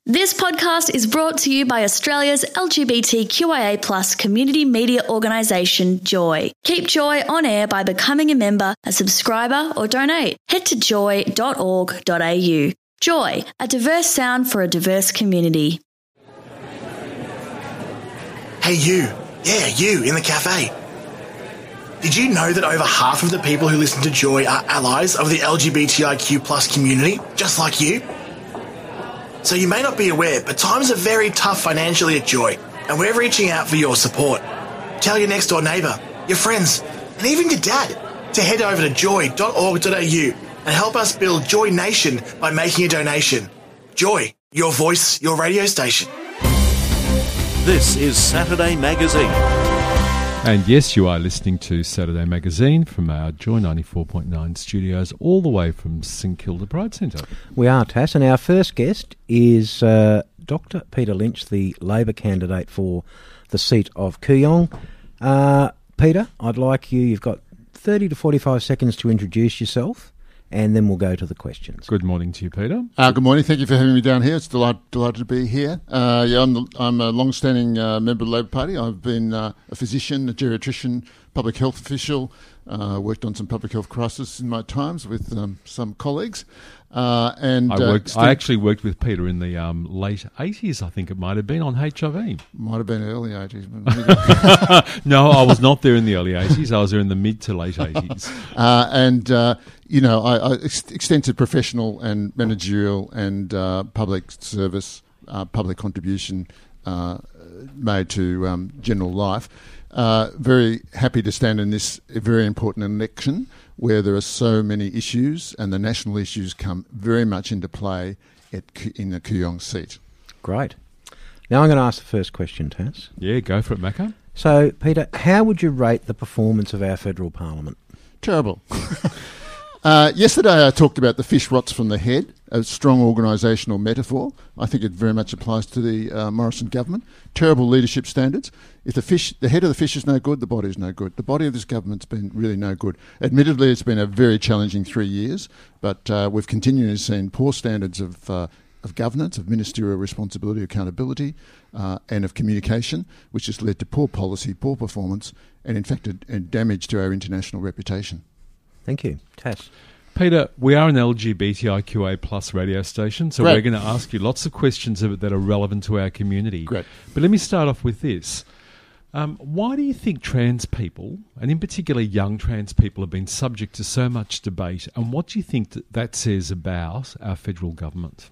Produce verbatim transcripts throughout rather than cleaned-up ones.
This podcast is brought to you by Australia's L G B T Q I A plus community media organisation, Joy. Keep Joy on air by becoming a member, a subscriber or donate. Head to joy dot org dot a u. Joy, a diverse sound for a diverse community. Hey you, yeah you in the cafe. Did you know that over half of the people who listen to Joy are allies of the L G B T I Q plus community, just like you? So you may not be aware, but times are very tough financially at Joy, and we're reaching out for your support. Tell your next door neighbour, your friends, and even your dad to head over to joy dot org dot a u and help us build Joy Nation by making a donation. Joy, your voice, your radio station. This is Saturday Magazine. And yes, you are listening to Saturday Magazine from our Joy ninety-four point nine studios all the way from St Kilda Pride Centre. We are, Tass, and our first guest is uh, Doctor Peter Lynch, the Labor candidate for the seat of Kooyong. Uh, Peter, I'd like you, you've got thirty to forty-five seconds to introduce yourself, and then we'll go to the questions. Good morning to you, Peter. Uh, good morning. Thank you for having me down here. It's delight, delighted to be here. Uh, yeah, I'm, the, I'm a long-standing uh, member of the Labor Party. I've been uh, a physician, a geriatrician, public health official, uh, worked on some public health crises in my times with um, some colleagues. Uh, and I, worked, uh, I actually worked with Peter in the um, late eighties, I think it might have been, on H I V. Might have been early eighties. No, I was not there in the early eighties. I was there in the mid to late eighties. Uh, and, uh, you know, I, I ex- extensive professional and managerial and uh, public service, uh, public contribution uh, made to um, general life. Uh, very happy to stand in this very important election where there are so many issues and the national issues come very much into play at, in the Kooyong seat. Great. Now I'm going to ask the first question, Tass. Yeah, go for it, Macca. So, Peter, how would you rate the performance of our federal parliament? Terrible. Uh, yesterday I talked about the fish rots from the head, a strong organisational metaphor. I think it very much applies to the uh, Morrison government. Terrible leadership standards. If the fish, the head of the fish is no good, the body is no good. The body of this government's been really no good. Admittedly, it's been a very challenging three years, but uh, we've continually seen poor standards of uh, of governance, of ministerial responsibility, accountability, uh, and of communication, which has led to poor policy, poor performance, and in fact, a, a damage to our international reputation. Thank you. Tass. Peter, we are an L G B T I Q A plus radio station, so Great. we're going to ask you lots of questions of it that are relevant to our community. Great. But let me start off with this. Um, why do you think trans people, and in particular young trans people, have been subject to so much debate, and what do you think that, that says about our federal government?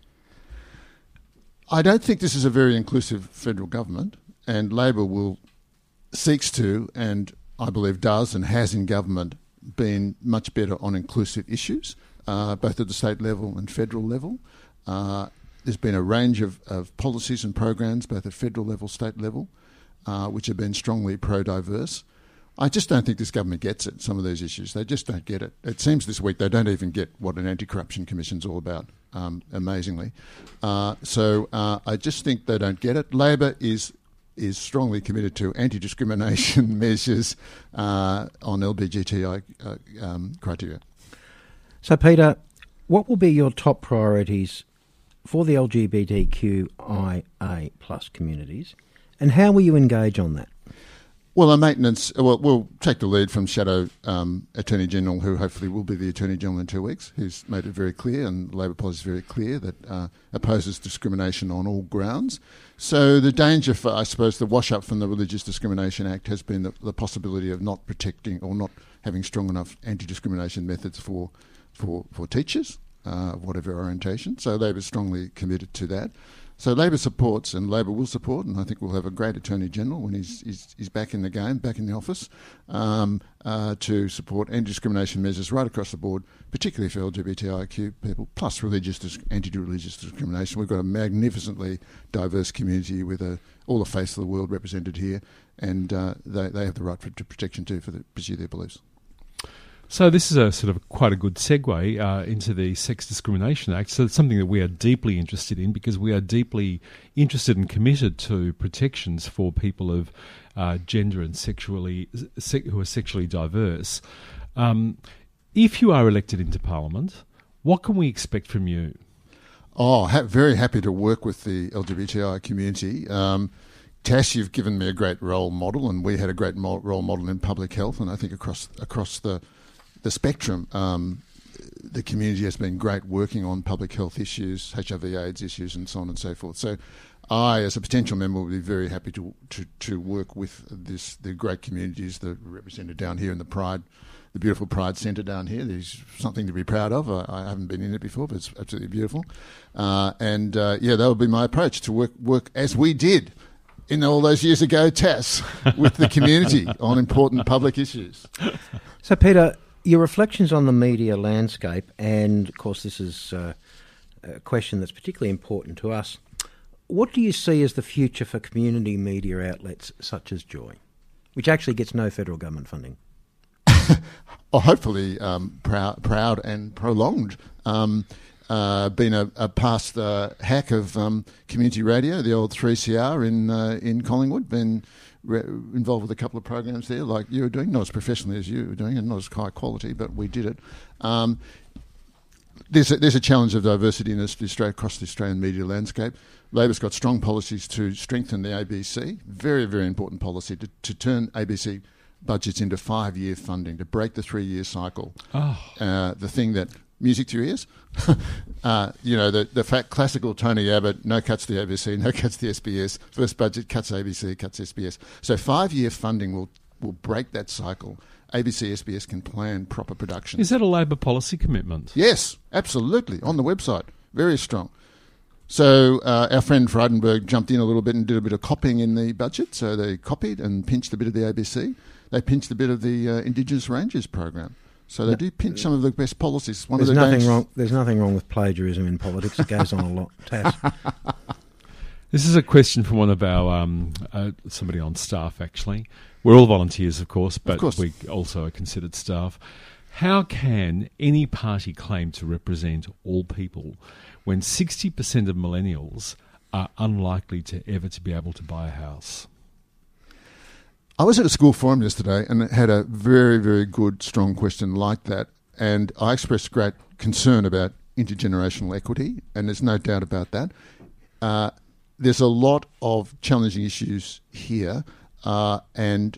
I don't think this is a very inclusive federal government, and Labor will seeks to, and I believe does and has in government, been much better on inclusive issues, uh, both at the state level and federal level. Uh, there's been a range of, of policies and programs, both at federal level, state level, uh, which have been strongly pro-diverse. I just don't think this government gets it, some of these issues. They just don't get it. It seems this week they don't even get what an anti-corruption commission's all about, um, amazingly. Uh, so uh, I just think they don't get it. Labor is is strongly committed to anti-discrimination measures uh, on L G B T I uh, um, criteria. So, Peter, what will be your top priorities for the L G B T Q I A plus communities, and how will you engage on that? Well, our maintenance, well, we'll take the lead from Shadow um, Attorney General, who hopefully will be the Attorney General in two weeks, who's made it very clear, and Labor policy is very clear, that uh, opposes discrimination on all grounds. So the danger for, I suppose, the wash-up from the Religious Discrimination Act has been the, the possibility of not protecting or not having strong enough anti-discrimination methods for for, for teachers, uh, whatever orientation. So Labor's strongly committed to that. So Labor supports, and Labor will support, and I think we'll have a great Attorney General when he's he's, he's back in the game, back in the office, um, uh, to support anti-discrimination measures right across the board, particularly for L G B T I Q people, plus religious dis- anti-religious discrimination. We've got a magnificently diverse community with a, all the face of the world represented here, and uh, they, they have the right for, to protection too for the, pursue their beliefs. So this is a sort of quite a good segue uh, into the Sex Discrimination Act. So it's something that we are deeply interested in because we are deeply interested and committed to protections for people of uh, gender and sexually se- who are sexually diverse. Um, if you are elected into Parliament, what can we expect from you? Oh, ha- very happy to work with the L G B T I community. Um, Tash, you've given me a great role model, and we had a great mo- role model in public health, and I think across across the the spectrum, um, the community has been great working on public health issues, H I V AIDS issues, and so on and so forth. So I, as a potential member, would be very happy to to, to work with this the great communities that are represented down here in the Pride, the beautiful Pride Centre down here. There's something to be proud of. I, I haven't been in it before, but it's absolutely beautiful. Uh, and uh, yeah, that would be my approach, to work work as we did in all those years ago, Tass, with the community on important public issues. So, Peter, your reflections on the media landscape, and of course this is uh, a question that's particularly important to us. What do you see as the future for community media outlets such as Joy, which actually gets no federal government funding? Well, hopefully um, proud, proud and prolonged. Um, uh, been a, a past uh, hack of um, community radio, the old three C R in uh, in Collingwood. Been re- involved with a couple of programs there, like you were doing, not as professionally as you were doing, and not as high quality, but we did it. Um, there's a, there's a challenge of diversity in this, across the Australian media landscape. Labor's got strong policies to strengthen the A B C. Very, very important policy to, to turn A B C budgets into five-year funding, to break the three-year cycle. Oh. Uh, the thing that, music to your ears, uh, you know, the, the fact classical Tony Abbott, no cuts to the A B C, no cuts to the S B S, first budget cuts A B C, cuts S B S. So five-year funding will, will break that cycle. A B C, S B S can plan proper production. Is that a Labor policy commitment? Yes, absolutely, on the website. Very strong. So uh, our friend Frydenberg jumped in a little bit and did a bit of copying in the budget. So they copied and pinched a bit of the A B C. They pinched a bit of the uh, Indigenous Rangers program. So they do pinch some of the best policies. One there's of the nothing Danes- wrong. There's nothing wrong with plagiarism in politics. It goes on a lot. Tass. This is a question from one of our um, uh, somebody on staff. Actually, we're all volunteers, of course, but Of course. we also are considered staff. How can any party claim to represent all people when sixty percent of millennials are unlikely to ever to be able to buy a house? I was at a school forum yesterday and it had a very, very good, strong question like that. And I expressed great concern about intergenerational equity, and there's no doubt about that. Uh, there's a lot of challenging issues here, uh, and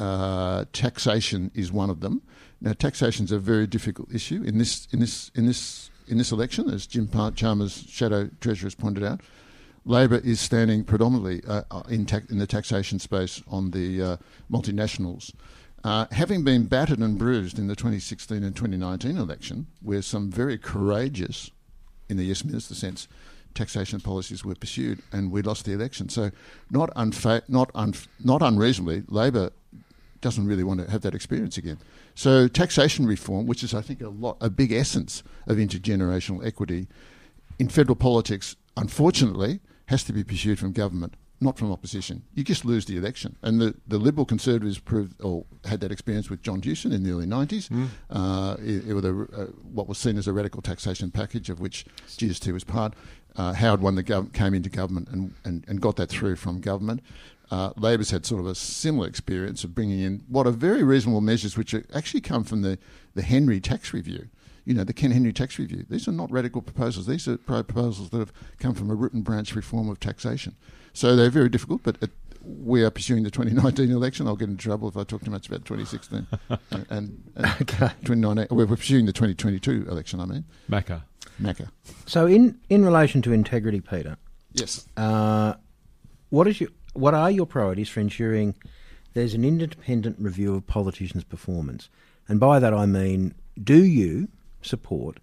uh, taxation is one of them. Now, taxation is a very difficult issue in this in this in this in this election, as Jim Chalmers, Shadow Treasurer, has pointed out. Labor is standing predominantly uh, in, ta- in the taxation space on the uh, multinationals. Uh, having been battered and bruised in the twenty sixteen and twenty nineteen election, where some very courageous, in the Yes Minister sense, taxation policies were pursued, and we lost the election. So, not unfa- not un- not unreasonably, Labor doesn't really want to have that experience again. So, taxation reform, which is, I think, a lot, a big essence of intergenerational equity in federal politics, unfortunately, has to be pursued from government, not from opposition. You just lose the election. And the, the Liberal Conservatives proved, or had that experience with John Hewson in the early nineties, mm. uh, it, it was a, uh, what was seen as a radical taxation package, of which G S T was part. Uh, Howard won the gov- came into government and, and, and got that through from government. Uh, Labor's had sort of a similar experience of bringing in what are very reasonable measures, which are actually come from the, the Henry Tax Review. You know, the Ken Henry Tax Review. These are not radical proposals. These are proposals that have come from a root and branch reform of taxation. So they're very difficult, but it, we are pursuing the twenty nineteen election. I'll get in trouble if I talk too much about twenty sixteen. and, and, and Okay. twenty nineteen, we're pursuing the twenty twenty-two election, I mean. Macca. Macca. So, in, in relation to integrity, Peter, Yes. uh, what is your what are your priorities for ensuring there's an independent review of politicians' performance? And by that I mean, do you support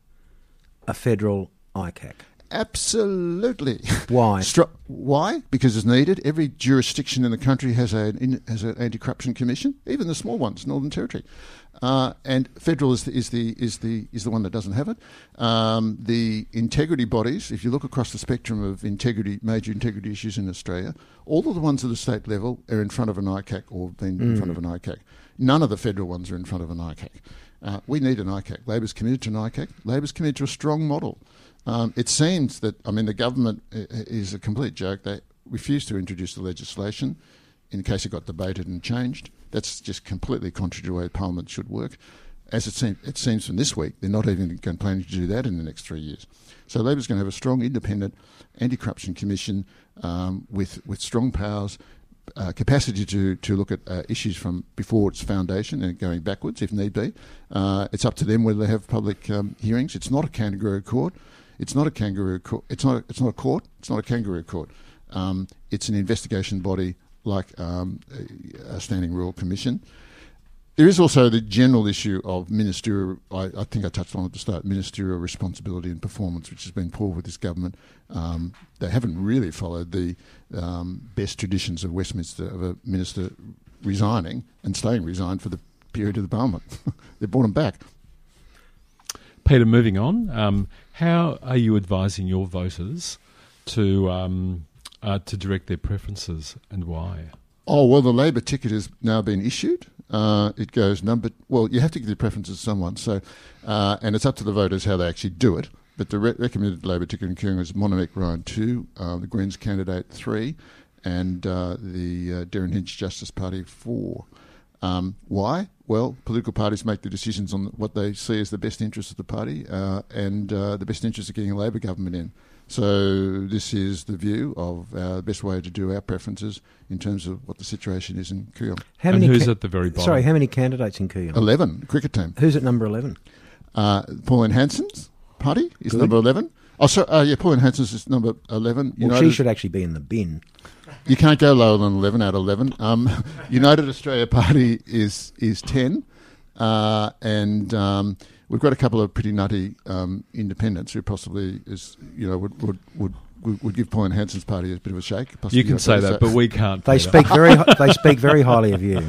a federal I C A C? Absolutely. Why? Stru- why? Because it's needed. Every jurisdiction in the country has an in, has an anti-corruption commission, even the small ones, Northern Territory, uh, and federal is the, is the is the is the one that doesn't have it. Um, the integrity bodies, if you look across the spectrum of integrity, major integrity issues in Australia, all of the ones at the state level are in front of an I C A C or have been mm. in front of an I C A C. None of the federal ones are in front of an I C A C. Uh, we need an I C A C. Labor's committed to an I C A C. Labor's committed to a strong model. Um, it seems that, I mean, the government is a complete joke. They refused to introduce the legislation in case it got debated and changed. That's just completely contrary to the way Parliament should work. as it, seem, it seems from this week, they're not even going planning to do that in the next three years. So Labor's going to have a strong, independent anti-corruption commission um, with with strong powers, uh, capacity to to look at uh, issues from before its foundation and going backwards if need be. Uh, it's up to them whether they have public um, hearings. It's not a kangaroo court. It's not a kangaroo court. It's not. A, it's not a court. It's not a kangaroo court. Um, it's an investigation body like um, a, a standing royal commission. There is also the general issue of ministerial, I, I think I touched on at the start, ministerial responsibility and performance, which has been poor with this government. Um, they haven't really followed the um, best traditions of Westminster, of a minister resigning and staying resigned for the period of the Parliament. They brought them back. Peter, moving on, um, how are you advising your voters to um, uh, to direct their preferences and why? Oh, well, the Labor ticket has now been issued. Uh, it goes number... Well, you have to give your preferences to someone, so uh, and it's up to the voters how they actually do it. But the re- recommended Labor ticket in Kooyong is Monamek Ryan two, uh, the Greens candidate three, and uh, the uh, Darren Hinch Justice Party four. Um, why? Well, political parties make the decisions on what they see as the best interest of the party uh, and uh, the best interest of getting a Labor government in. So this is the view of uh, the best way to do our preferences in terms of what the situation is in Kooyong. How and many who's ca- at the very bottom? Sorry, how many candidates in Kooyong? eleven, cricket team. Who's at number eleven? Uh, Pauline Hanson's party is Good. number eleven. Oh, sorry, uh, yeah, Pauline Hanson's is number eleven. Well, United, she should actually be in the bin. You can't go lower than eleven out of eleven. Um, United Australia Party is is ten. Uh, and um, we've got a couple of pretty nutty um, independents who possibly is, you know, would would, would, would give Pauline Hanson's party a bit of a shake. Possibly, You can say that, but we can't. They Peter. speak very hi- they speak very highly of you.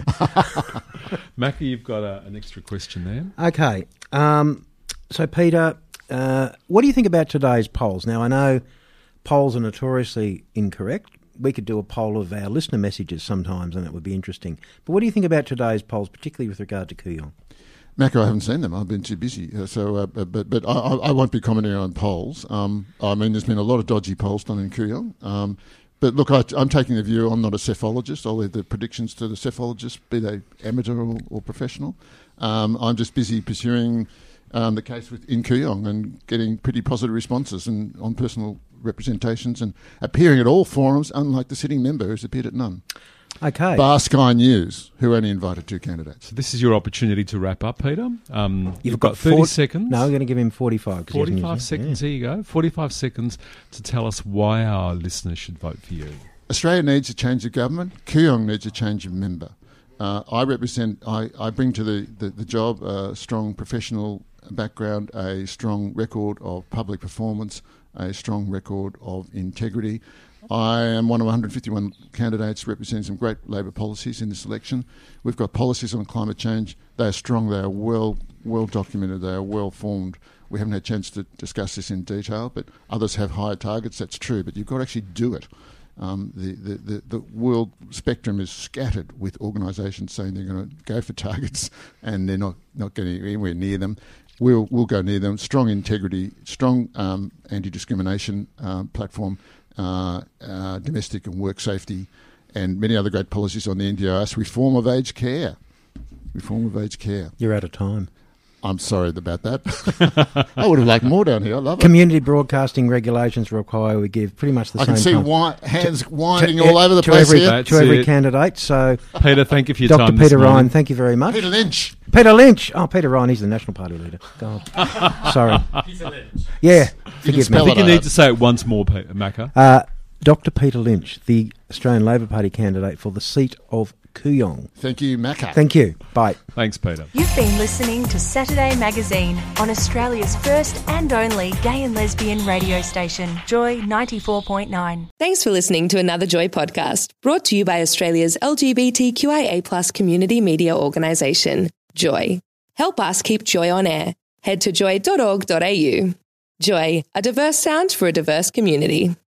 Macca, you've got a, an extra question there. Okay. Um, so, Peter, uh, what do you think about today's polls? Now, I know polls are notoriously incorrect. We could do a poll of our listener messages sometimes, and it would be interesting. But what do you think about today's polls, particularly with regard to Kooyong? Macca, I haven't seen them. I've been too busy. Uh, so, uh, but but I, I won't be commenting on polls. Um, I mean, there's been a lot of dodgy polls done in Kooyong. Um, but look, I, I'm taking the view, I'm not a cephalogist. I'll leave the predictions to the cephalogists, be they amateur or, or professional. Um, I'm just busy pursuing um, the case with, in Kooyong and getting pretty positive responses and on personal representations and appearing at all forums, unlike the sitting member who's appeared at none. Okay. Bar Sky News, who only invited two candidates. So this is your opportunity to wrap up, Peter. Um, you've, You've got, got thirty four, seconds. No, we're going to give him forty-five. forty-five seconds, yeah. here you go. forty-five seconds to tell us why our listeners should vote for you. Australia needs a change of government. Kooyong needs a change of member. Uh, I represent, I, I bring to the, the, the job a strong professional background, a strong record of public performance, a strong record of integrity. I am one of one hundred fifty-one candidates representing some great Labor policies in this election. We've got policies on climate change. They are strong. They are well well documented. They are well formed. We haven't had a chance to discuss this in detail, but others have higher targets. That's true, but you've got to actually do it. Um, the, the, the, the world spectrum is scattered with organisations saying they're going to go for targets and they're not, not getting anywhere near them. We'll, we'll go near them. Strong integrity, strong um, anti-discrimination um, platform, uh, uh, domestic and work safety, and many other great policies on the N D I S. Reform of aged care. Reform of aged care. You're out of time. I'm sorry about that. I would have liked more down here. I love it. Community broadcasting regulations require we give pretty much the I same can see time. wi- hands To- winding to- all over the to place every, here. That's To every it. candidate. So, Peter, thank you for your Doctor time this Peter morning. Ryan, thank you very much. Peter Lynch. Peter Lynch. Oh, Peter Ryan, he's the National Party leader. God. Sorry. Peter Lynch. Yeah, can forgive spell me. I think you it need out. to say it once more, Pe- Macca. Uh, Doctor Peter Lynch, the Australian Labor Party candidate for the seat of Kooyong. Thank you, Macca. Thank you. Bye. Thanks, Peter. You've been listening to Saturday Magazine on Australia's first and only gay and lesbian radio station, Joy ninety-four point nine. Thanks for listening to another Joy podcast, brought to you by Australia's L G B T Q I A plus community media organisation, Joy. Help us keep Joy on air. Head to joy dot org dot a u. Joy, a diverse sound for a diverse community.